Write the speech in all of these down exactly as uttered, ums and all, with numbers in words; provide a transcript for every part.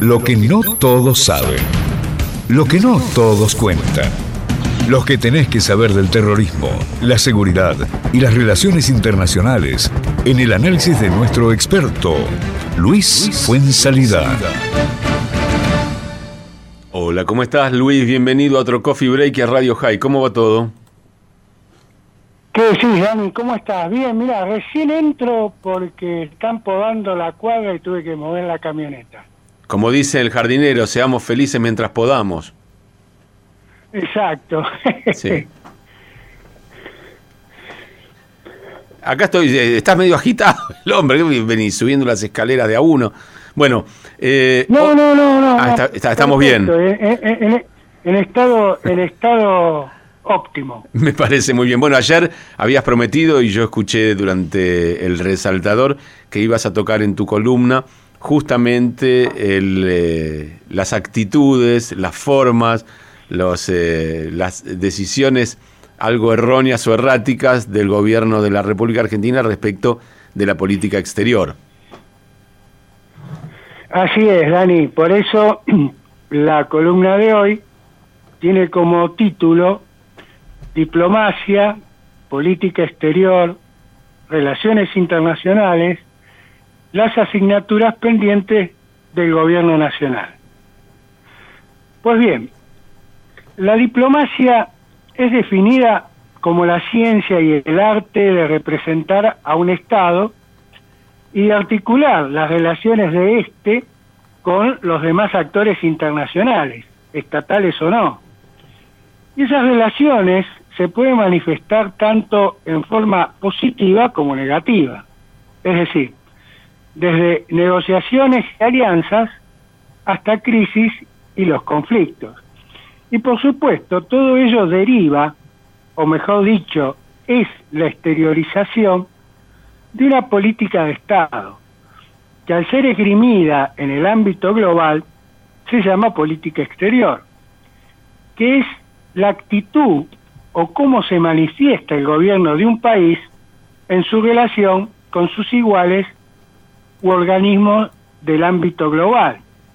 Lo que no todos saben. Lo que no todos cuentan. Lo que tenés que saber del terrorismo, la seguridad y las relaciones internacionales en el análisis de nuestro experto, Luis Fuenzalida. Hola, ¿cómo estás, Luis? Bienvenido a otro Coffee Break y a Radio High. ¿Cómo va todo? ¿Qué decís, Dani? ¿Cómo estás? Bien, mira, recién entro porque están podando la cuadra y tuve que mover la camioneta. Como dice el jardinero, seamos felices mientras podamos. Exacto. Sí. Acá estoy, estás medio agitado el hombre, venís subiendo las escaleras de a uno. Bueno, eh, no, oh, no, no, no. Ah, está, está, estamos perfecto, bien. En, en, en estado, en estado óptimo. Me parece muy bien. Bueno, ayer habías prometido y yo escuché durante el resaltador que ibas a tocar en tu columna justamente el, eh, las actitudes, las formas, los, eh, las decisiones algo erróneas o erráticas del gobierno de la República Argentina respecto de la política exterior. Así es, Dani. Por eso la columna de hoy tiene como título Diplomacia, Política Exterior, Relaciones Internacionales, las asignaturas pendientes del Gobierno Nacional. Pues bien, la diplomacia es definida como la ciencia y el arte de representar a un Estado y de articular las relaciones de éste con los demás actores internacionales, estatales o no. Y esas relaciones se pueden manifestar tanto en forma positiva como negativa. Es decir, desde negociaciones y alianzas hasta crisis y los conflictos. Y por supuesto, todo ello deriva, o mejor dicho, es la exteriorización de una política de Estado, que al ser esgrimida en el ámbito global, se llama política exterior, que es la actitud o cómo se manifiesta el gobierno de un país en su relación con sus iguales u organismos del ámbito global,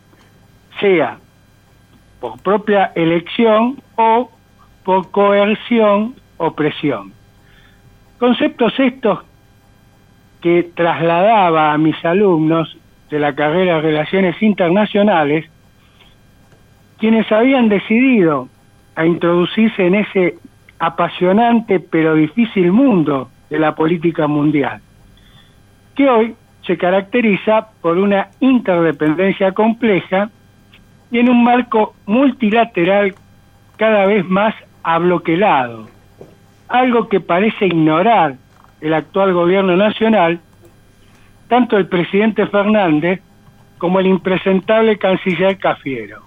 sea por propia elección o por coerción o presión. Conceptos estos que trasladaba a mis alumnos de la carrera de Relaciones Internacionales, quienes habían decidido a introducirse en ese apasionante pero difícil mundo de la política mundial, que hoy se caracteriza por una interdependencia compleja y en un marco multilateral cada vez más abloquelado, algo que parece ignorar el actual gobierno nacional, tanto el presidente Fernández como el impresentable canciller Cafiero.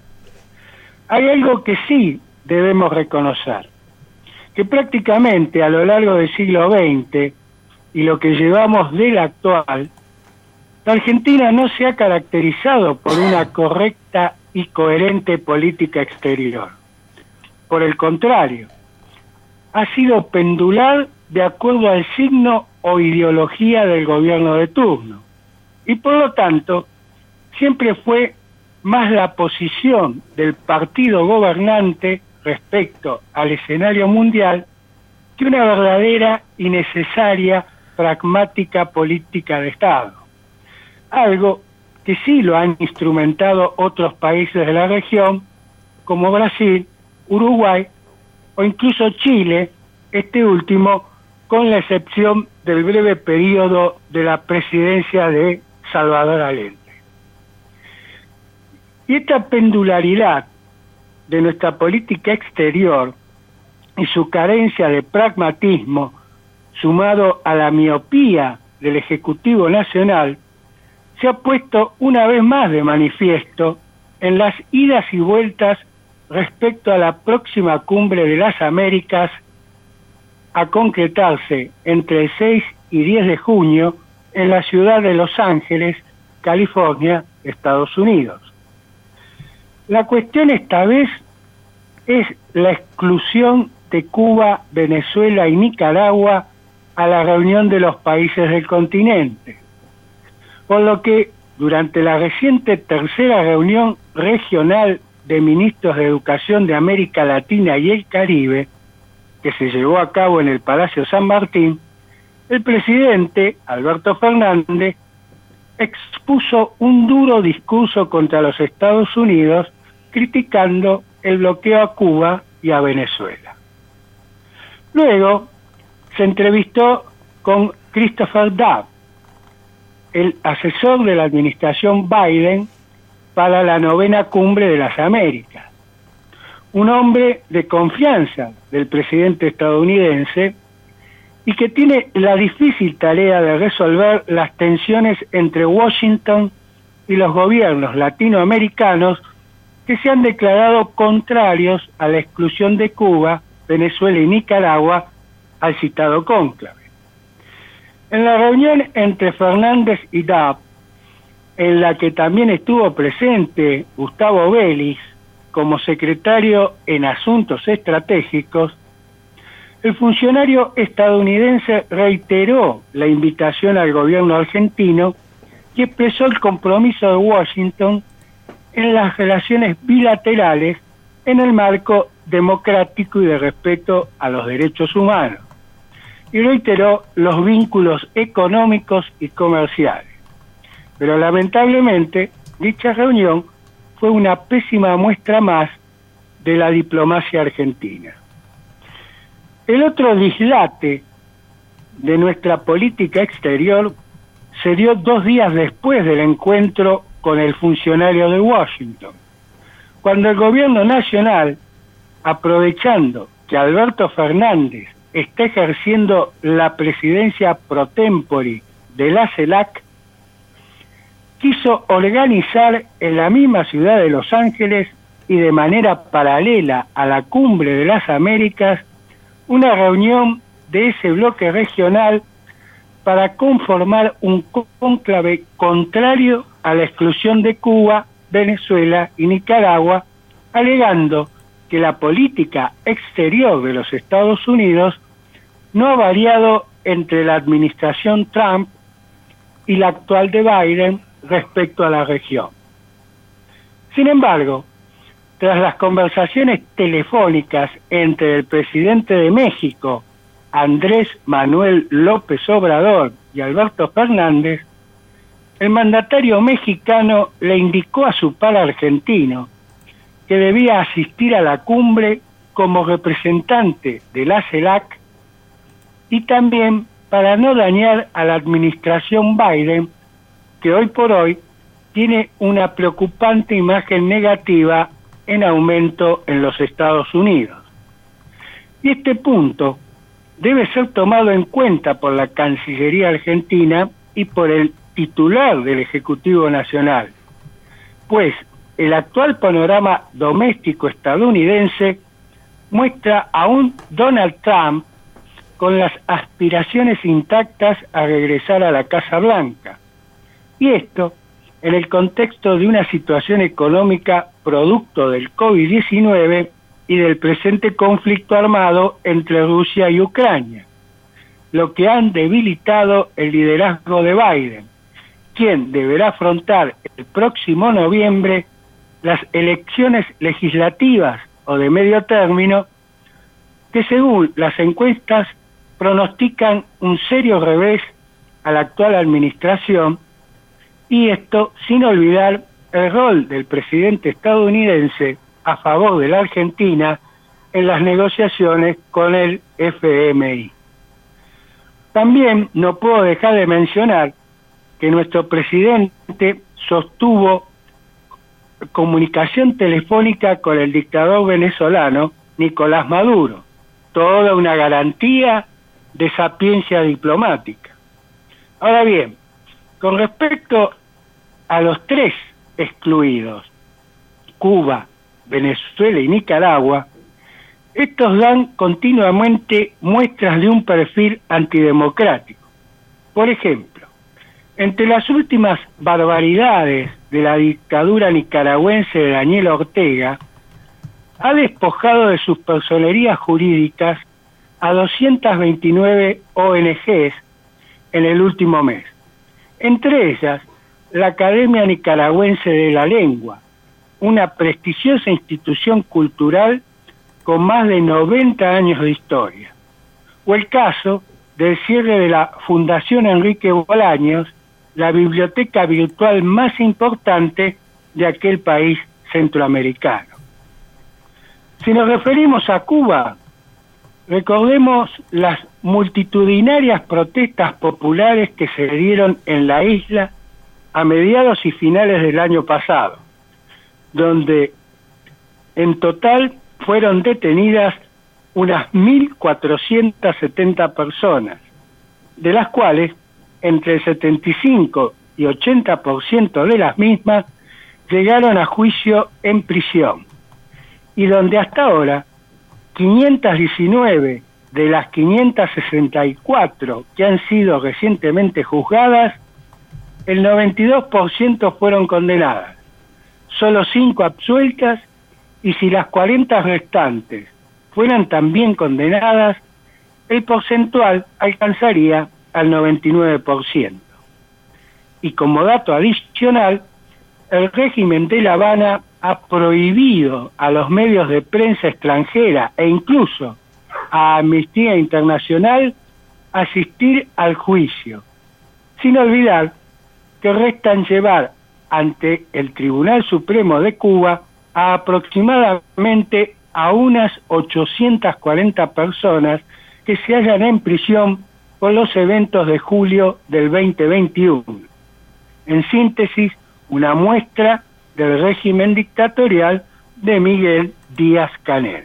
Hay algo que sí debemos reconocer, que prácticamente a lo largo del siglo veinte y lo que llevamos del actual, la Argentina no se ha caracterizado por una correcta y coherente política exterior. Por el contrario, ha sido pendular de acuerdo al signo o ideología del gobierno de turno. Y por lo tanto, siempre fue más la posición del partido gobernante respecto al escenario mundial que una verdadera y necesaria pragmática política de Estado. Algo que sí lo han instrumentado otros países de la región, como Brasil, Uruguay o incluso Chile, este último con la excepción del breve periodo de la presidencia de Salvador Allende. Y esta pendularidad de nuestra política exterior y su carencia de pragmatismo, sumado a la miopía del Ejecutivo Nacional, se ha puesto una vez más de manifiesto en las idas y vueltas respecto a la próxima cumbre de las Américas a concretarse entre el seis y diez de junio en la ciudad de Los Ángeles, California, Estados Unidos. La cuestión esta vez es la exclusión de Cuba, Venezuela y Nicaragua a la reunión de los países del continente, por lo que durante la reciente tercera reunión regional de ministros de Educación de América Latina y el Caribe, que se llevó a cabo en el Palacio San Martín, el presidente Alberto Fernández expuso un duro discurso contra los Estados Unidos, criticando el bloqueo a Cuba y a Venezuela. Luego se entrevistó con Christopher Dobb, el asesor de la administración Biden para la novena cumbre de las Américas, un hombre de confianza del presidente estadounidense y que tiene la difícil tarea de resolver las tensiones entre Washington y los gobiernos latinoamericanos que se han declarado contrarios a la exclusión de Cuba, Venezuela y Nicaragua al citado cónclave. En la reunión entre Fernández y Dobb, en la que también estuvo presente Gustavo Vélez como secretario en Asuntos Estratégicos, el funcionario estadounidense reiteró la invitación al gobierno argentino y expresó el compromiso de Washington en las relaciones bilaterales en el marco democrático y de respeto a los derechos humanos, y reiteró los vínculos económicos y comerciales. Pero lamentablemente, dicha reunión fue una pésima muestra más de la diplomacia argentina. El otro dislate de nuestra política exterior se dio dos días después del encuentro con el funcionario de Washington, cuando el gobierno nacional, aprovechando que Alberto Fernández está ejerciendo la presidencia pro tempore de la CELAC, quiso organizar en la misma ciudad de Los Ángeles y de manera paralela a la Cumbre de las Américas una reunión de ese bloque regional para conformar un cónclave contrario a la exclusión de Cuba, Venezuela y Nicaragua, alegando que la política exterior de los Estados Unidos no ha variado entre la administración Trump y la actual de Biden respecto a la región. Sin embargo, tras las conversaciones telefónicas entre el presidente de México, Andrés Manuel López Obrador, y Alberto Fernández, el mandatario mexicano le indicó a su par argentino que debía asistir a la cumbre como representante de la CELAC y también para no dañar a la administración Biden, que hoy por hoy tiene una preocupante imagen negativa en aumento en los Estados Unidos. Y este punto debe ser tomado en cuenta por la Cancillería Argentina y por el titular del Ejecutivo Nacional, pues el actual panorama doméstico estadounidense muestra a un Donald Trump con las aspiraciones intactas a regresar a la Casa Blanca, y esto en el contexto de una situación económica producto del COVID diecinueve y del presente conflicto armado entre Rusia y Ucrania, lo que han debilitado el liderazgo de Biden, quien deberá afrontar el próximo noviembre las elecciones legislativas o de medio término, que según las encuestas pronostican un serio revés a la actual administración, y esto sin olvidar el rol del presidente estadounidense a favor de la Argentina en las negociaciones con el F M I. También no puedo dejar de mencionar que nuestro presidente sostuvo comunicación telefónica con el dictador venezolano Nicolás Maduro, toda una garantía de sapiencia diplomática. Ahora bien, con respecto a los tres excluidos, Cuba, Venezuela y Nicaragua, estos dan continuamente muestras de un perfil antidemocrático. Por ejemplo, entre las últimas barbaridades de la dictadura nicaragüense de Daniel Ortega, ha despojado de sus personerías jurídicas a doscientas veintinueve O N Ges en el último mes, entre ellas la Academia Nicaragüense de la Lengua, una prestigiosa institución cultural con más de noventa años de historia. O el caso del cierre de la Fundación Enrique Bolaños, la biblioteca virtual más importante de aquel país centroamericano. Si nos referimos a Cuba, recordemos las multitudinarias protestas populares que se dieron en la isla a mediados y finales del año pasado, donde en total fueron detenidas unas mil cuatrocientas setenta personas, de las cuales entre el setenta y cinco y ochenta por ciento de las mismas llegaron a juicio en prisión, y donde hasta ahora quinientas diecinueve de las quinientas sesenta y cuatro que han sido recientemente juzgadas, el noventa y dos por ciento fueron condenadas, solo cinco absueltas, y si las cuarenta restantes fueran también condenadas, el porcentual alcanzaría al noventa y nueve por ciento. Y como dato adicional, el régimen de La Habana ha prohibido a los medios de prensa extranjera e incluso a Amnistía Internacional asistir al juicio, sin olvidar que restan llevar ante el Tribunal Supremo de Cuba a aproximadamente a unas ochocientas cuarenta personas que se hallan en prisión por los eventos de julio del veinte veintiuno. En síntesis, una muestra del régimen dictatorial de Miguel Díaz-Canel.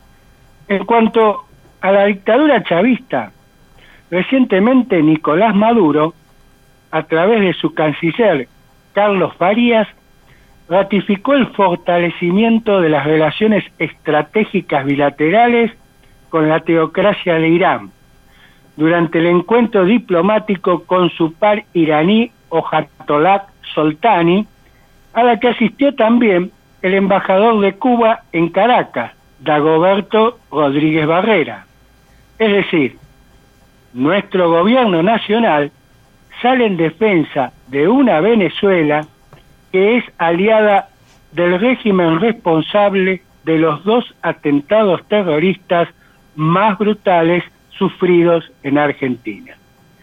En cuanto a la dictadura chavista, recientemente Nicolás Maduro, a través de su canciller Carlos Farías, ratificó el fortalecimiento de las relaciones estratégicas bilaterales con la teocracia de Irán, durante el encuentro diplomático con su par iraní Ojatollah Soltani, a la que asistió también el embajador de Cuba en Caracas, Dagoberto Rodríguez Barrera. Es decir, nuestro gobierno nacional sale en defensa de una Venezuela que es aliada del régimen responsable de los dos atentados terroristas más brutales sufridos en Argentina.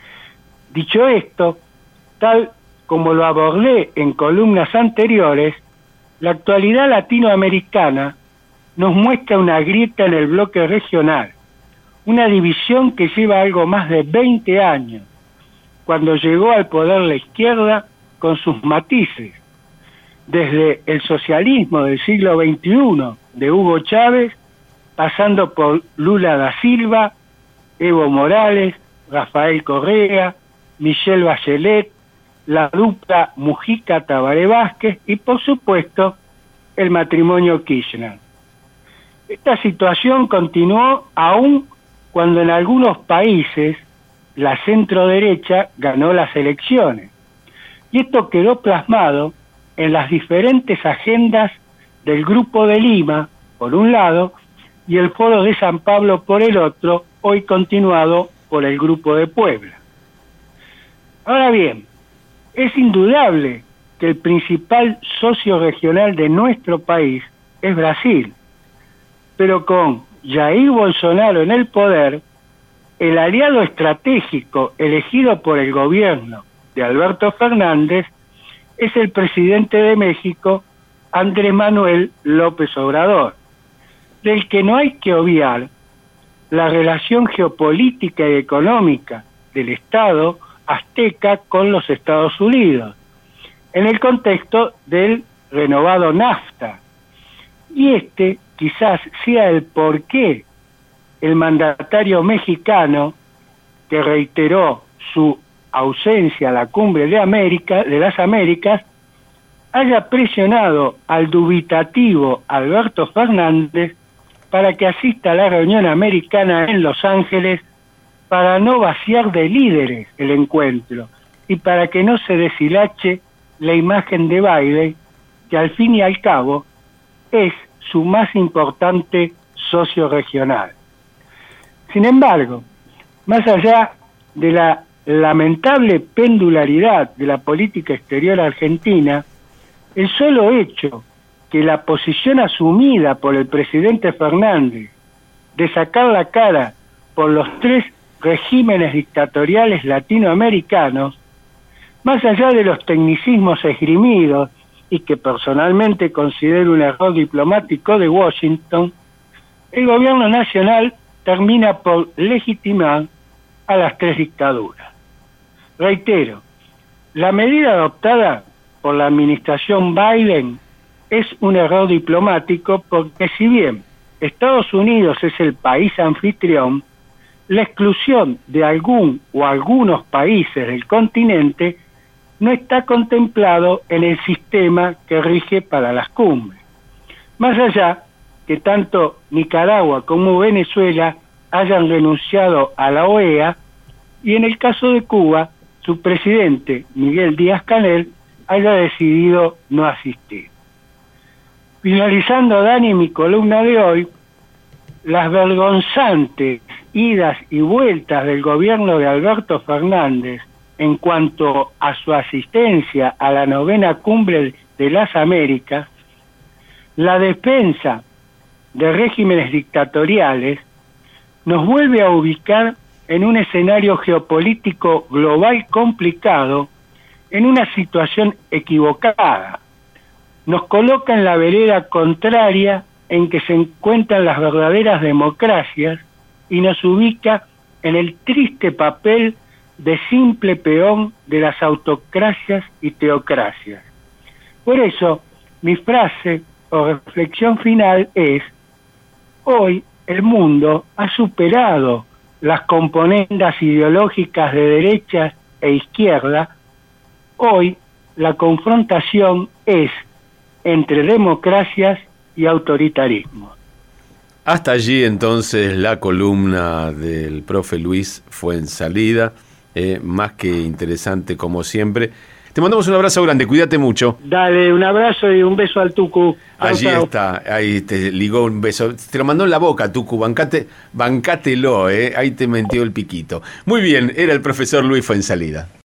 Dicho esto, tal como lo abordé en columnas anteriores, la actualidad latinoamericana nos muestra una grieta en el bloque regional, una división que lleva algo más de veinte años, cuando llegó al poder la izquierda con sus matices, desde el socialismo del siglo veintiuno de Hugo Chávez, pasando por Lula da Silva, Evo Morales, Rafael Correa, Michelle Bachelet, la dupla Mujica-Tabaré Vázquez y, por supuesto, el matrimonio Kirchner. Esta situación continuó aún cuando en algunos países la centro-derecha ganó las elecciones. Y esto quedó plasmado en las diferentes agendas del Grupo de Lima, por un lado, y el Foro de San Pablo por el otro, hoy continuado por el Grupo de Puebla. Ahora bien, es indudable que el principal socio regional de nuestro país es Brasil, pero con Jair Bolsonaro en el poder, el aliado estratégico elegido por el gobierno de Alberto Fernández es el presidente de México, Andrés Manuel López Obrador, del que no hay que obviar la relación geopolítica y económica del Estado azteca con los Estados Unidos, en el contexto del renovado NAFTA. Y este quizás sea el porqué el mandatario mexicano, que reiteró su ausencia a la cumbre de América, de las Américas, haya presionado al dubitativo Alberto Fernández para que asista a la reunión americana en Los Ángeles, para no vaciar de líderes el encuentro y para que no se deshilache la imagen de Biden, que al fin y al cabo es su más importante socio regional. Sin embargo, más allá de la lamentable pendularidad de la política exterior argentina, el solo hecho que la posición asumida por el presidente Fernández de sacar la cara por los tres regímenes dictatoriales latinoamericanos, más allá de los tecnicismos esgrimidos y que personalmente considero un error diplomático de Washington, el gobierno nacional termina por legitimar a las tres dictaduras. Reitero, la medida adoptada por la administración Biden es un error diplomático porque si bien Estados Unidos es el país anfitrión, la exclusión de algún o algunos países del continente no está contemplado en el sistema que rige para las cumbres. Más allá que tanto Nicaragua como Venezuela hayan renunciado a la O E A y en el caso de Cuba, su presidente Miguel Díaz-Canel haya decidido no asistir. Finalizando, Dani, mi columna de hoy, las vergonzantes idas y vueltas del gobierno de Alberto Fernández en cuanto a su asistencia a la novena cumbre de las Américas, la defensa de regímenes dictatoriales, nos vuelve a ubicar en un escenario geopolítico global complicado, en una situación equivocada. Nos coloca en la vereda contraria en que se encuentran las verdaderas democracias y nos ubica en el triste papel de simple peón de las autocracias y teocracias. Por eso, mi frase o reflexión final es: hoy el mundo ha superado las componendas ideológicas de derecha e izquierda. Hoy la confrontación es entre democracias y autoritarismo. Hasta allí entonces la columna del profe Luis Fuenzalida, eh, más que interesante como siempre. Te mandamos un abrazo grande, cuídate mucho. Dale, un abrazo y un beso al Tucu. Allí chau, chau. Está, ahí te ligó un beso. Te lo mandó en la boca, Tucu, bancate, bancátelo, eh. Ahí te metió el piquito. Muy bien, era el profesor Luis Fuenzalida.